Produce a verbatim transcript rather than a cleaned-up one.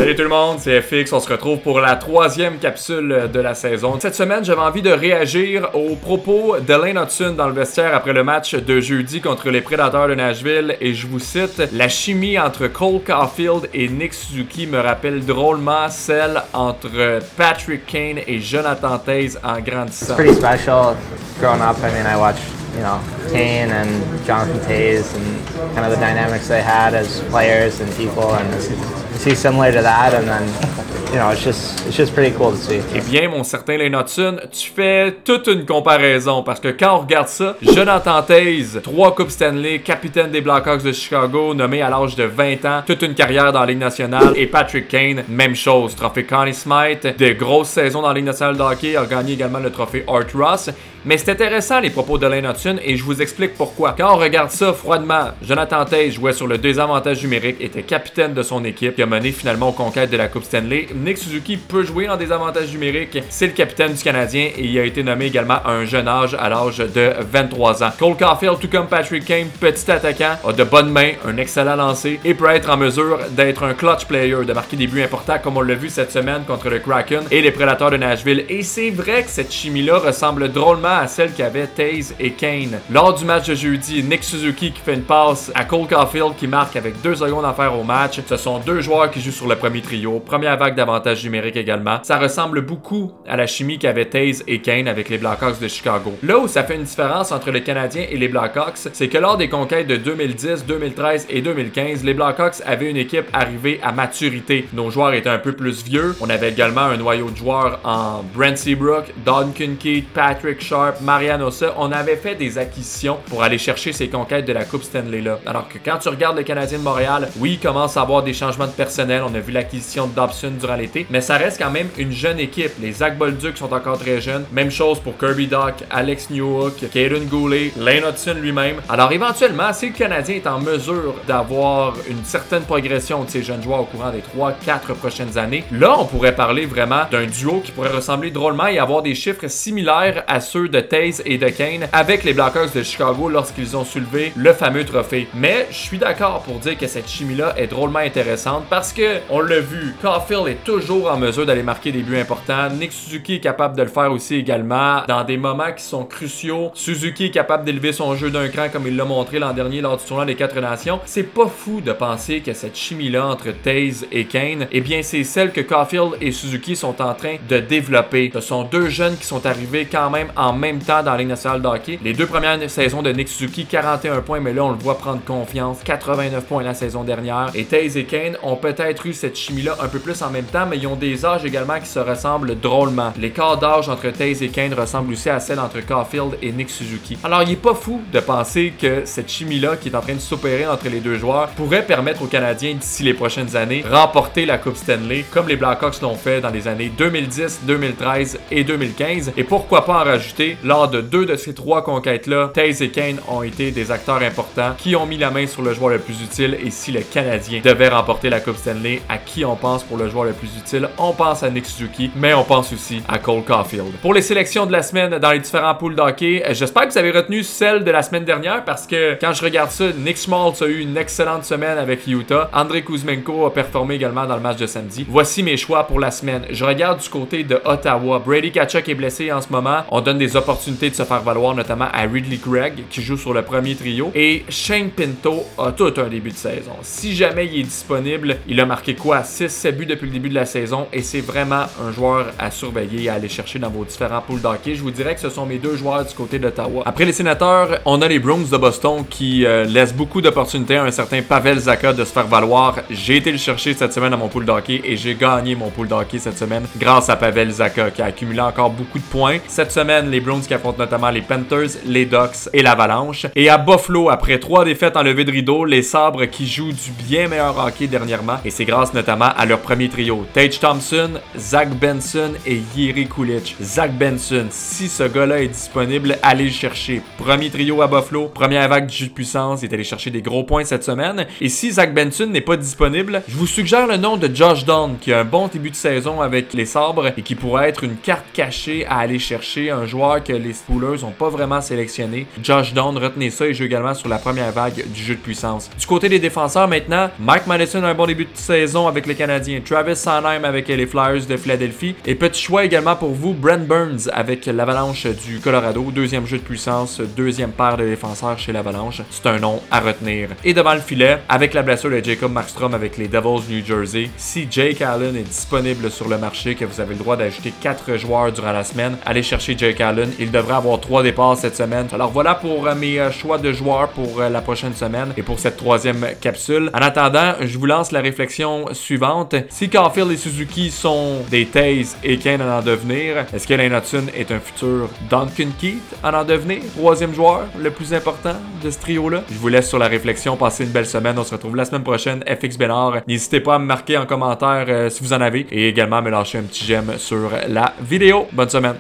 Salut tout le monde, c'est F X, on se retrouve pour la troisième capsule de la saison. Cette semaine, j'avais envie de réagir aux propos de Lane Hutson dans le vestiaire après le match de jeudi contre les Prédateurs de Nashville, et je vous cite: « La chimie entre Cole Caulfield et Nick Suzuki me rappelle drôlement celle entre Patrick Kane et Jonathan Toews en grandissant. » It's pretty special. Growing up, I mean, I watched, you know, Kane and Jonathan Toews and kind of the dynamics they had as players and people, and it's, it's similar to that, and then, you know, it's just it's just pretty cool to see. Eh bien, mon certain Lane Hutson, tu fais toute une comparaison, parce que quand on regarde ça, Jonathan Toews, trois coupes Stanley, capitaine des Blackhawks de Chicago, nommé à l'âge de vingt ans, toute une carrière dans la Ligue nationale, et Patrick Kane, même chose, trophée Conn Smythe, de grosses saisons dans la Ligue nationale de hockey, a gagné également le trophée Art Ross. Mais c'est intéressant les propos de Lane Hutson, et je vous explique pourquoi. Quand on regarde ça froidement, Jonathan Toews jouait sur le désavantage numérique, était capitaine de son équipe, qui a mené finalement aux conquêtes de la Coupe Stanley. Nick Suzuki peut jouer en désavantage numérique, c'est le capitaine du Canadien, et il a été nommé également à un jeune âge, à l'âge de vingt-trois ans. Cole Caulfield, tout comme Patrick Kane, petit attaquant, a de bonnes mains, un excellent lancer, et peut être en mesure d'être un clutch player, de marquer des buts importants comme on l'a vu cette semaine contre le Kraken et les Prédateurs de Nashville. Et c'est vrai que cette chimie-là ressemble drôlement à celle qu'avaient Toews et Kane. Lors du match de jeudi, Nick Suzuki qui fait une passe à Cole Caulfield qui marque avec deux secondes à faire au match. Ce sont deux joueurs qui jouent sur le premier trio. Première vague d'avantage numérique également. Ça ressemble beaucoup à la chimie qu'avaient Toews et Kane avec les Blackhawks de Chicago. Là où ça fait une différence entre les Canadiens et les Blackhawks, c'est que lors des conquêtes de deux mille dix, deux mille treize et deux mille quinze, les Blackhawks avaient une équipe arrivée à maturité. Nos joueurs étaient un peu plus vieux. On avait également un noyau de joueurs en Brent Seabrook, Duncan Keith, Patrick Sharp, Marian Hossa. On avait fait des acquisitions pour aller chercher ces conquêtes de la Coupe Stanley là. Alors que quand tu regardes le Canadien de Montréal, oui, il commence à avoir des changements de personnel. On a vu l'acquisition de Dobson durant l'été, mais ça reste quand même une jeune équipe. Les Zach Bolduc sont encore très jeunes. Même chose pour Kirby Dach, Alex Newhook, Kaden Goulet, Lane Hutson lui-même. Alors éventuellement, si le Canadien est en mesure d'avoir une certaine progression de ces jeunes joueurs au courant des trois quatre prochaines années, là on pourrait parler vraiment d'un duo qui pourrait ressembler drôlement et avoir des chiffres similaires à ceux de Toews et de Kane avec les Blackhawks de Chicago lorsqu'ils ont soulevé le fameux trophée. Mais je suis d'accord pour dire que cette chimie-là est drôlement intéressante parce que, on l'a vu, Caulfield est toujours en mesure d'aller marquer des buts importants. Nick Suzuki est capable de le faire aussi également dans des moments qui sont cruciaux. Suzuki est capable d'élever son jeu d'un cran comme il l'a montré l'an dernier lors du tournoi des Quatre Nations. C'est pas fou de penser que cette chimie-là entre Toews et Kane, eh bien c'est celle que Caulfield et Suzuki sont en train de développer. Ce sont deux jeunes qui sont arrivés quand même en même temps dans la Ligue nationale de hockey. Les deux premières saisons de Nick Suzuki, quarante et un points, mais là on le voit prendre confiance, quatre-vingt-neuf points la saison dernière. Et Toews et Kane ont peut-être eu cette chimie-là un peu plus en même temps, mais ils ont des âges également qui se ressemblent drôlement. L'écart d'âge entre Toews et Kane ressemble aussi à celle entre Caulfield et Nick Suzuki. Alors il est pas fou de penser que cette chimie-là qui est en train de s'opérer entre les deux joueurs pourrait permettre aux Canadiens d'ici les prochaines années remporter la Coupe Stanley comme les Blackhawks l'ont fait dans les années deux mille dix, deux mille treize et deux mille quinze. Et pourquoi pas en rajouter, lors de deux de ces trois conquêtes-là, Toews et Kane ont été des acteurs importants qui ont mis la main sur le joueur le plus utile. Et si le Canadien devait remporter la Coupe Stanley, à qui on pense pour le joueur le plus utile? On pense à Nick Suzuki, mais on pense aussi à Cole Caulfield. Pour les sélections de la semaine dans les différents pools d'hockey, j'espère que vous avez retenu celle de la semaine dernière parce que quand je regarde ça, Nick Schmaltz a eu une excellente semaine avec Utah. Andrei Kuzmenko a performé également dans le match de samedi. Voici mes choix pour la semaine. Je regarde du côté de Ottawa. Brady Tkachuk est blessé en ce moment. On donne des opportunités de se faire valoir, notamment à Ridley Gregg qui joue sur le premier trio. Et Shane Pinto a tout un début de saison. Si jamais il est disponible, il a marqué quoi? six sept buts depuis le début de la saison et c'est vraiment un joueur à surveiller et à aller chercher dans vos différents pools d'hockey. Je vous dirais que ce sont mes deux joueurs du côté d'Ottawa. Après les Sénateurs, on a les Bruins de Boston qui euh, laissent beaucoup d'opportunités à un certain Pavel Zacha de se faire valoir. J'ai été le chercher cette semaine dans mon pool d'hockey et j'ai gagné mon pool d'hockey cette semaine grâce à Pavel Zacha qui a accumulé encore beaucoup de points. Cette semaine, les Bruins qui affrontent notamment les Panthers, les Ducks et l'Avalanche. Et à Buffalo, après trois défaites en levée de rideau, les Sabres qui jouent du bien meilleur hockey dernièrement. Et c'est grâce notamment à leur premier trio. Tage Thompson, Zach Benson et Jiri Kulich. Zach Benson, si ce gars-là est disponible, allez le chercher. Premier trio à Buffalo, première vague de jus de puissance, il est allé chercher des gros points cette semaine. Et si Zach Benson n'est pas disponible, je vous suggère le nom de Josh Dunn qui a un bon début de saison avec les Sabres et qui pourrait être une carte cachée à aller chercher, un joueur joueurs que les Steelers n'ont pas vraiment sélectionné. Josh Down, retenez ça, il joue également sur la première vague du jeu de puissance. Du côté des défenseurs maintenant, Mike Madison a un bon début de saison avec les Canadiens, Travis Sanheim avec les Flyers de Philadelphie, et petit choix également pour vous, Brent Burns avec l'Avalanche du Colorado, deuxième jeu de puissance, deuxième paire de défenseurs chez l'Avalanche. C'est un nom à retenir. Et devant le filet, avec la blessure de Jacob Markstrom avec les Devils New Jersey, si Jake Allen est disponible sur le marché, que vous avez le droit d'ajouter quatre joueurs durant la semaine, allez chercher Jake Allen. Il devrait avoir trois départs cette semaine. Alors voilà pour mes choix de joueurs pour la prochaine semaine et pour cette troisième capsule. En attendant, je vous lance la réflexion suivante. Si Caulfield et Suzuki sont des Taze et Kane en en devenir, est-ce que Lane Hutson est un futur Duncan Keith en en devenir? Troisième joueur, le plus important de ce trio-là. Je vous laisse sur la réflexion. Passez une belle semaine. On se retrouve la semaine prochaine. F X Bénard. N'hésitez pas à me marquer en commentaire euh, si vous en avez et également à me lâcher un petit j'aime sur la vidéo. Bonne semaine.